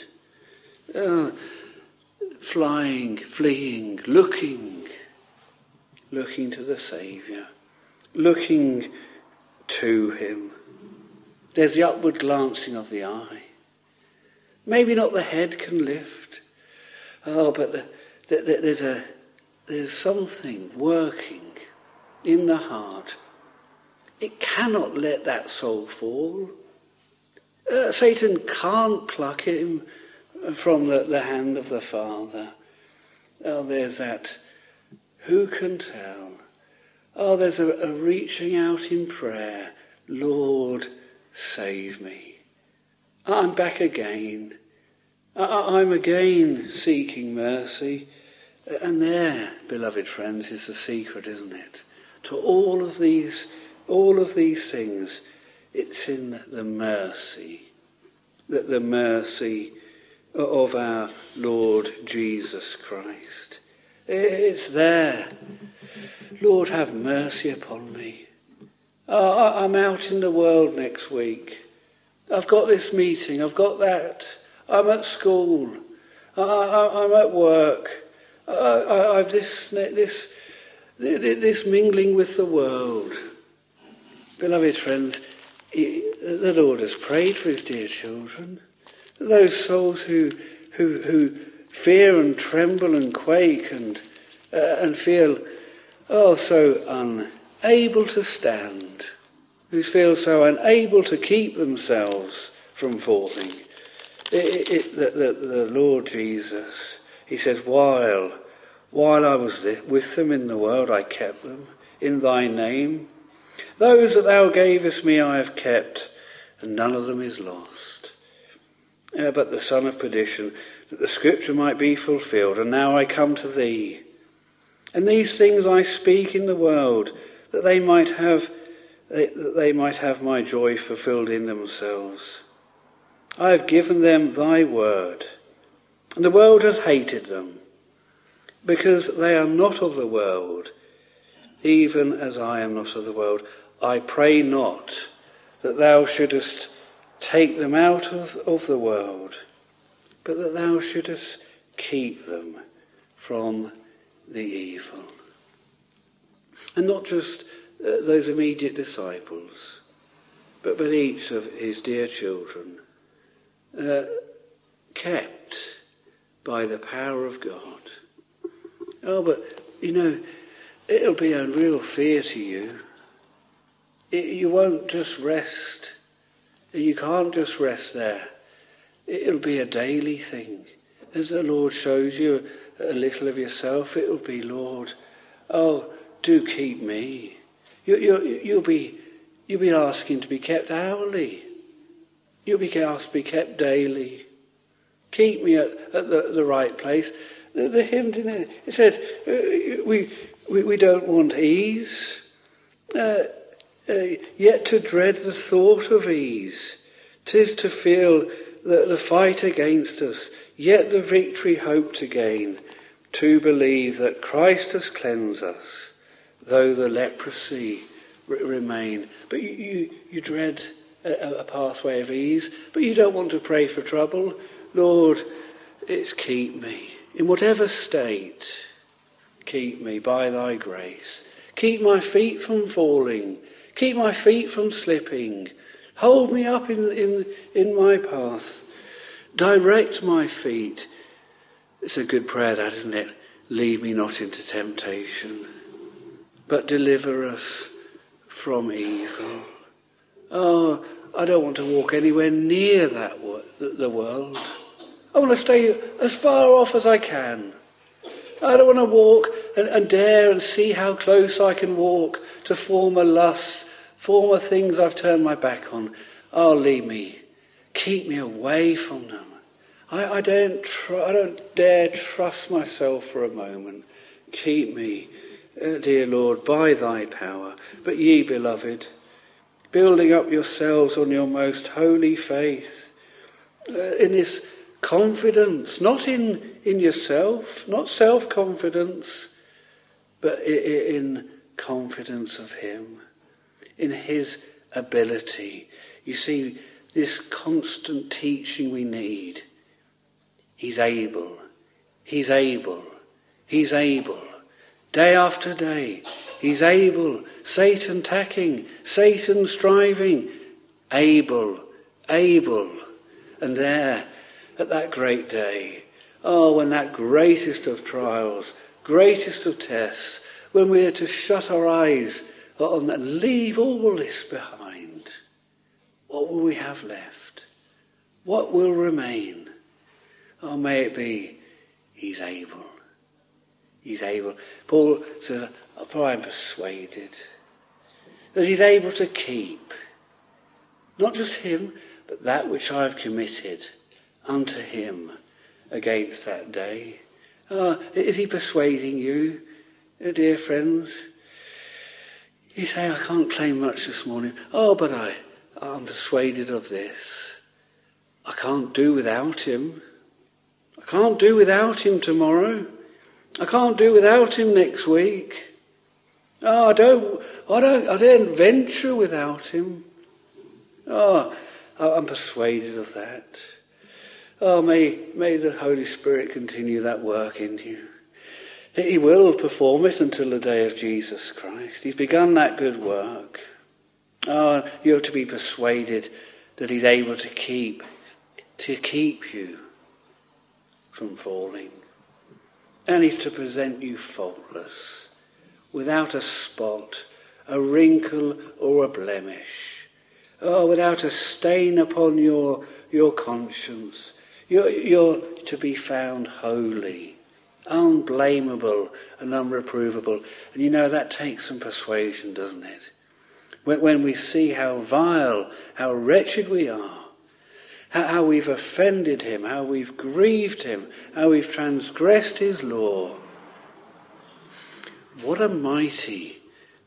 Speaker 2: Flying, fleeing, looking to the Saviour, looking to him. There's the upward glancing of the eye. Maybe not the head can lift. But there's something working in the heart. It cannot let that soul fall. Satan can't pluck him from the hand of the Father. There's that. Who can tell? There's a reaching out in prayer. Lord, save me. I'm back again. I'm again seeking mercy. And there, beloved friends, is the secret, isn't it? To all of these things, it's in the mercy, the mercy of our Lord Jesus Christ. It's there. Lord, have mercy upon me. I'm out in the world next week. I've got this meeting. I've got that. I'm at school. I'm at work. I've this mingling with the world. Beloved friends, the Lord has prayed for his dear children. Those souls who fear and tremble and quake and feel so unable to stand, who feel so unable to keep themselves from falling. The Lord Jesus, he says, while I was with them in the world, I kept them in thy name. Those that thou gavest me I have kept, and none of them is lost. But the son of perdition, that the scripture might be fulfilled. And now I come to thee. And these things I speak in the world, that they might have my joy fulfilled in themselves. I have given them thy word, and the world hath hated them, because they are not of the world, even as I am not of the world. I pray not that thou shouldest take them out of the world, but that thou shouldest keep them from the evil. And not just those immediate disciples, but each of his dear children, kept by the power of God. But it'll be a real fear to you. You won't just rest. You can't just rest there. It'll be a daily thing. As the Lord shows you a little of yourself, it'll be, Lord, do keep me. You'll be asking to be kept hourly. You'll be asked to be kept daily. Keep me at the right place. The hymn, didn't it? It said, we don't want ease, yet to dread the thought of ease. 'Tis to feel the fight against us, yet the victory hope to gain. To believe that Christ has cleansed us, though the leprosy remain. But you dread a pathway of ease, but you don't want to pray for trouble. Lord, it's keep me. In whatever state, keep me by thy grace. Keep my feet from falling. Keep my feet from slipping. Hold me up in my path. Direct my feet. It's a good prayer, that, isn't it? Lead me not into temptation, but deliver us from evil. Oh, I don't want to walk anywhere near the world. I want to stay as far off as I can. I don't want to walk and dare and see how close I can walk to former lusts, former things I've turned my back on. Oh, lead me. Keep me away from them. I don't dare trust myself for a moment. Keep me, dear Lord, by thy power. But ye, beloved, building up yourselves on your most holy faith, in this confidence, not in yourself, not self-confidence, but in confidence of him, in his ability. You see, this constant teaching we need. He's able. He's able. He's able. Day after day, he's able. Satan tacking, Satan striving. Able. And there, at that great day, when that greatest of trials, greatest of tests, when we are to shut our eyes on that, leave all this behind, what will we have left? What will remain? Oh, may it be, he's able. He's able. Paul says, for I am persuaded that he's able to keep, not just him, but that which I have committed unto him against that day. Is he persuading you, dear friends? You say, I can't claim much this morning. But I'm persuaded of this. I can't do without him. I can't do without him tomorrow. I can't do without him next week. I don't venture without him. I'm persuaded of that. May the Holy Spirit continue that work in you. He will perform it until the day of Jesus Christ. He's begun that good work. You're to be persuaded that he's able to keep you from falling. And he's to present you faultless, without a spot, a wrinkle or a blemish. Without a stain upon your conscience. You're to be found holy, unblameable and unreprovable. And you know, that takes some persuasion, doesn't it? When we see how vile, how wretched we are, how we've offended him, how we've grieved him, how we've transgressed his law. What a mighty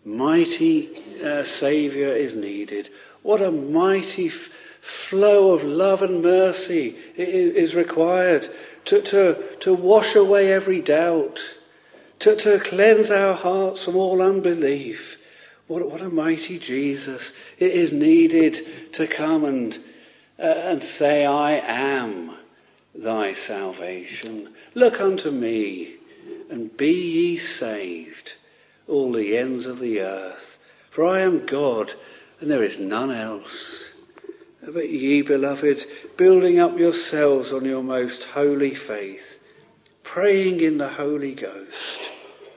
Speaker 2: Saviour is needed. What a mighty flow of love and mercy is required to wash away every doubt, to cleanse our hearts from all unbelief. What a mighty Jesus it is needed to come and say, I am thy salvation. Look unto me, and be ye saved, all the ends of the earth. For I am God, and there is none else. But ye, beloved, building up yourselves on your most holy faith, praying in the Holy Ghost.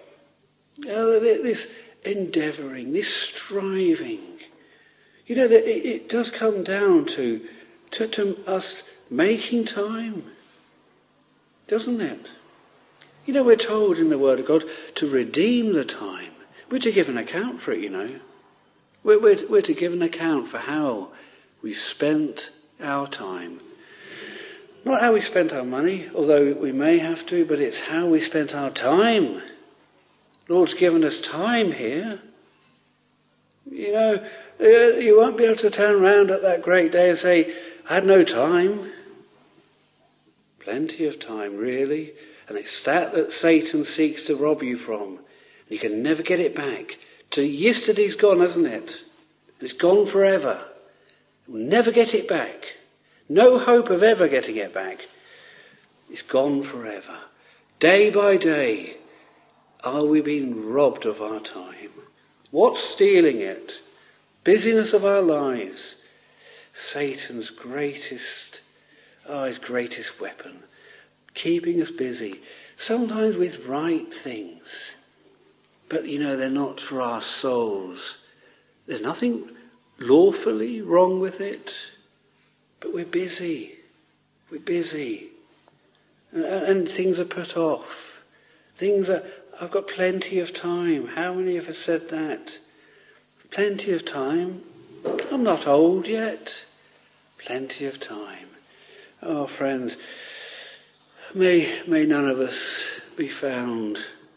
Speaker 2: This endeavouring, this striving, you know, that it does come down to us making time, doesn't it? You know, we're told in the Word of God to redeem the time. We're to give an account for it, you know. We're to give an account for how we've spent our time. Not how we spent our money, although we may have to, but it's how we spent our time. Lord's given us time here. You know, you won't be able to turn around at that great day and say, I had no time. Plenty of time, really. And it's that Satan seeks to rob you from. And you can never get it back. Yesterday's gone, hasn't it? And it's gone forever. You'll never get it back. No hope of ever getting it back. It's gone forever. Day by day, are we being robbed of our time? What's stealing it? Busyness of our lives. Satan's greatest weapon. Keeping us busy. Sometimes with right things. But, they're not for our souls. There's nothing lawfully wrong with it. But we're busy. We're busy. And things are put off. I've got plenty of time. How many of us said that? Plenty of time. I'm not old yet. Plenty of time. Oh, friends, may none of us be found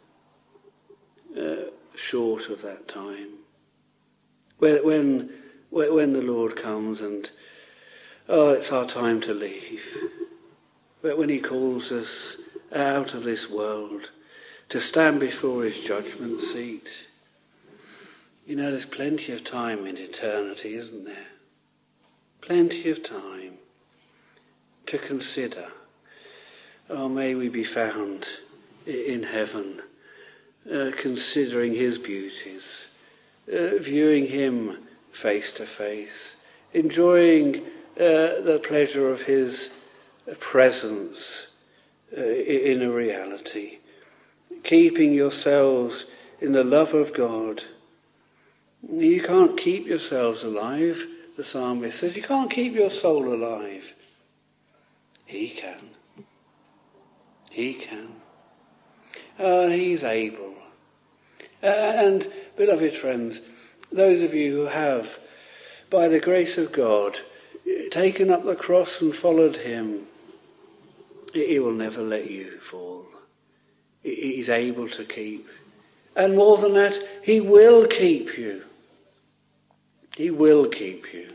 Speaker 2: short of that time. When the Lord comes and, it's our time to leave. When he calls us out of this world to stand before his judgment seat. There's plenty of time in eternity, isn't there? Plenty of time to consider. Oh, may we be found in heaven, considering his beauties, viewing him face to face, enjoying the pleasure of his presence in a reality, keeping yourselves in the love of God. You can't keep yourselves alive, the psalmist says. You can't keep your soul alive. He can. He can. He's able. And, beloved friends, those of you who have, by the grace of God, taken up the cross and followed him, he will never let you fall. He's able to keep. And more than that, he will keep you. He will keep you.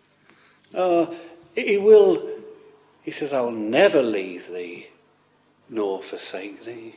Speaker 2: He says, I will never leave thee, nor forsake thee.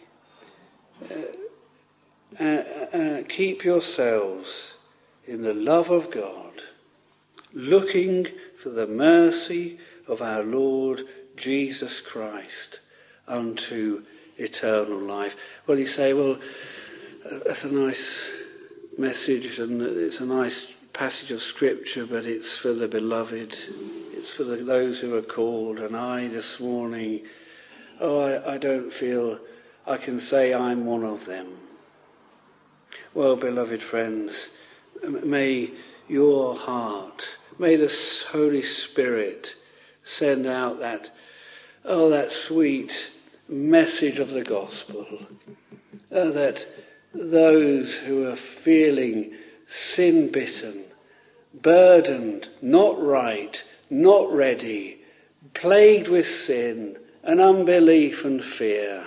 Speaker 2: Keep yourselves in the love of God, looking for the mercy of our Lord Jesus Christ unto eternal life. Well, you say, that's a nice message and it's a nice passage of Scripture, but it's for the beloved. It's for those who are called. And I this morning, I don't feel I can say I'm one of them. Well, beloved friends, may your heart, may the Holy Spirit send out that sweet message of the gospel, that those who are feeling sin-bitten, burdened, not right, not ready, plagued with sin and unbelief and fear,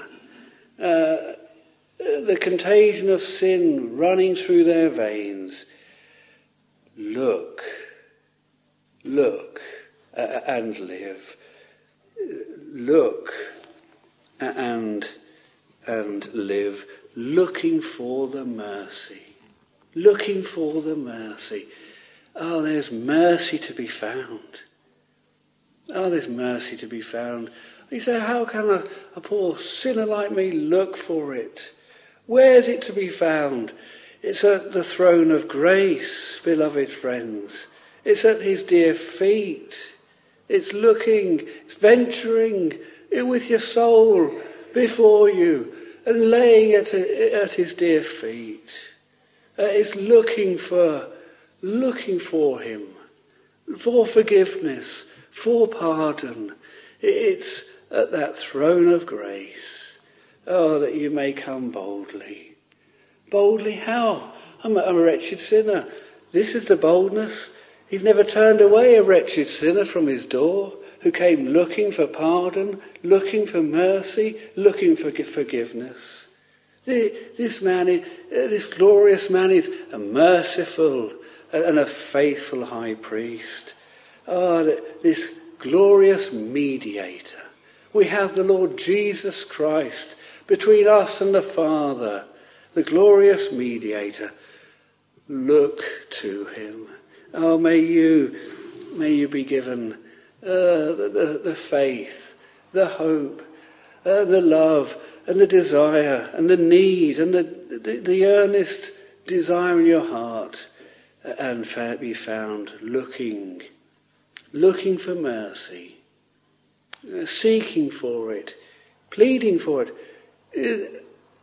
Speaker 2: the contagion of sin running through their veins, look and live. Look and live, looking for the mercy. Looking for the mercy. Oh, there's mercy to be found. Oh, there's mercy to be found. You say, how can a poor sinner like me look for it? Where's it to be found? It's at the throne of grace, beloved friends. It's at his dear feet. It's looking, it's venturing with your soul before you and laying it at his dear feet. It's looking for him, for forgiveness, for pardon. It's at that throne of grace. Oh, that you may come boldly. Boldly how? I'm a wretched sinner. This is the boldness. He's never turned away a wretched sinner from his door, who came looking for pardon, looking for mercy, looking for forgiveness. This glorious man is a merciful and a faithful high priest. This glorious mediator. We have the Lord Jesus Christ between us and the Father, the glorious mediator. Look to him. Oh, may you be given the faith, the hope, the love, and the desire, and the need, and the earnest desire in your heart and be found looking for mercy, seeking for it, pleading for it,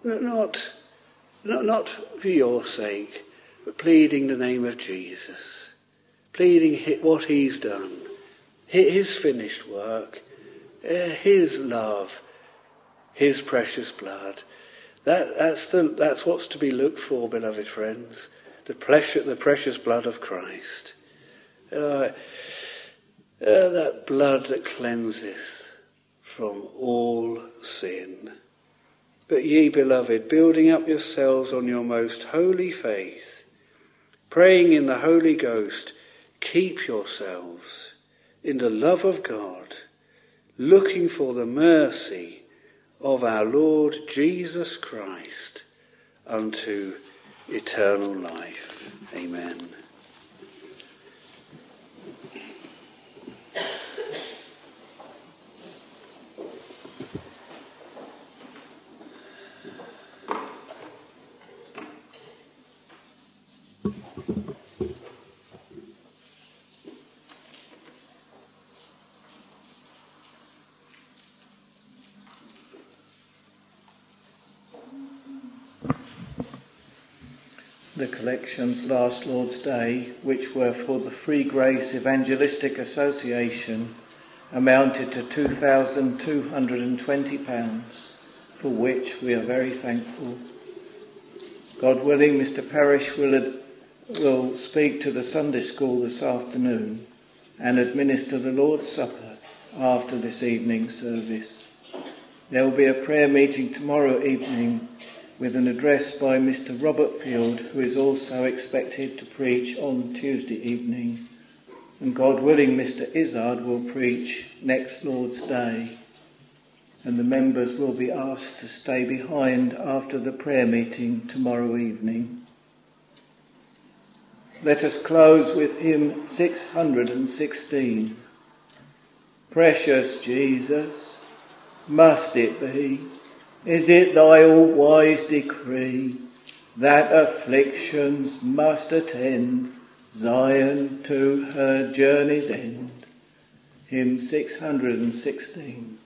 Speaker 2: not for your sake, but pleading the name of Jesus, pleading what he's done, his finished work, his love, his precious blood. That's what's to be looked for, beloved friends. The precious blood of Christ. That blood that cleanses from all sin. But ye, beloved, building up yourselves on your most holy faith, praying in the Holy Ghost, keep yourselves in the love of God, looking for the mercy of our Lord Jesus Christ unto eternal life. Amen.
Speaker 1: The collections last Lord's Day, which were for the Free Grace Evangelistic Association, amounted to £2,220, for which we are very thankful. God willing, Mr. Parrish will speak to the Sunday school this afternoon and administer the Lord's Supper after this evening's service. There will be a prayer meeting tomorrow evening with an address by Mr. Robert Field, who is also expected to preach on Tuesday evening. And God willing, Mr. Izzard will preach next Lord's Day. And the members will be asked to stay behind after the prayer meeting tomorrow evening. Let us close with hymn 616. Precious Jesus, must it be? Is it thy all-wise decree that afflictions must attend Zion to her journey's end? Hymn 616.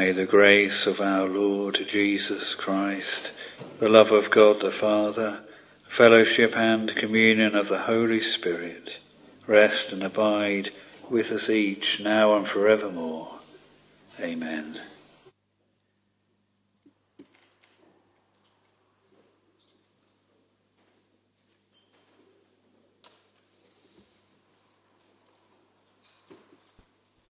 Speaker 2: may the grace of our Lord Jesus Christ, the love of God the Father, fellowship and communion of the Holy Spirit rest and abide with us each now and forevermore. Amen.